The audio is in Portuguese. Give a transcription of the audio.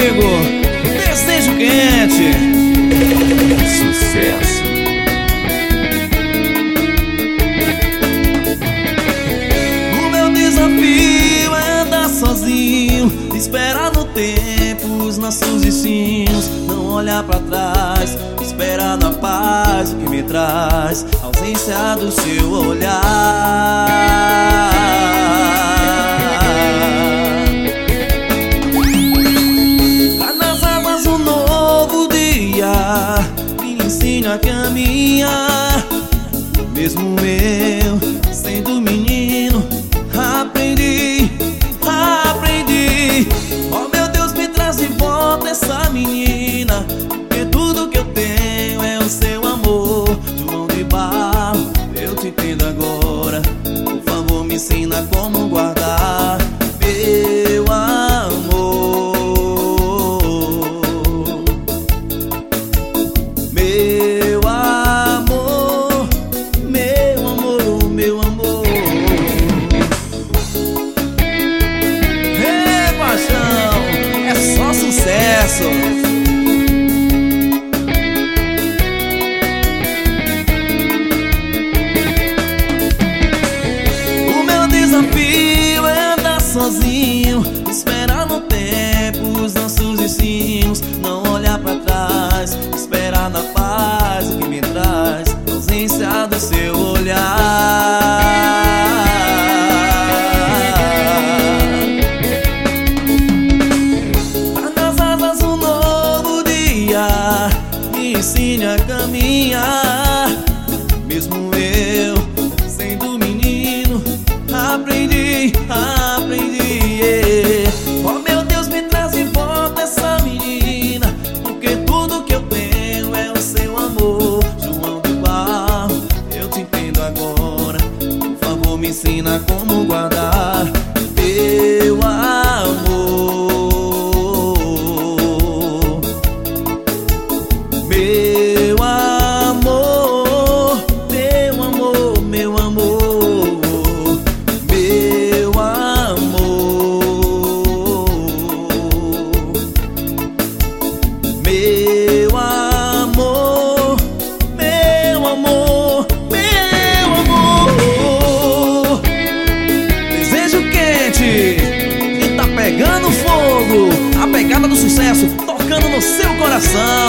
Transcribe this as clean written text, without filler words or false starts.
comigo, Desejo Quente. Sucesso. O meu desafio é andar sozinho, esperar no tempo os nossos destinos, não olhar pra trás, esperar na paz o que me traz a ausência do seu olhar. Me ensina a caminhar. Mesmo eu sendo menino, aprendi. Oh meu Deus, me traz de volta essa menina, porque tudo que eu tenho é o seu amor. João de Barro, eu te entendo agora. Por favor, me ensina como guardar meu amor. Meu amor, meu amor, meu amor. Ei, paixão, é só sucesso. O meu desafio é andar sozinho, esperar no tempo os nossos destinos, não olhar pra trás, esperar na paz o que me traz a ausência do seu olhar. Tá nas asas um novo dia, me ensine a caminhar. Mesmo eu sendo menino, aprendi. Oh meu Deus, me traz de volta essa menina, porque tudo que eu tenho é o seu amor. João de Barro, eu te entendo agora. Por favor, me ensina como guardar teu amor. Meu amor, meu amor, meu amor. Meu amor, meu amor, meu amor, meu amor. Desejo Quente, e tá pegando fogo. A pegada do sucesso tocando no seu coração.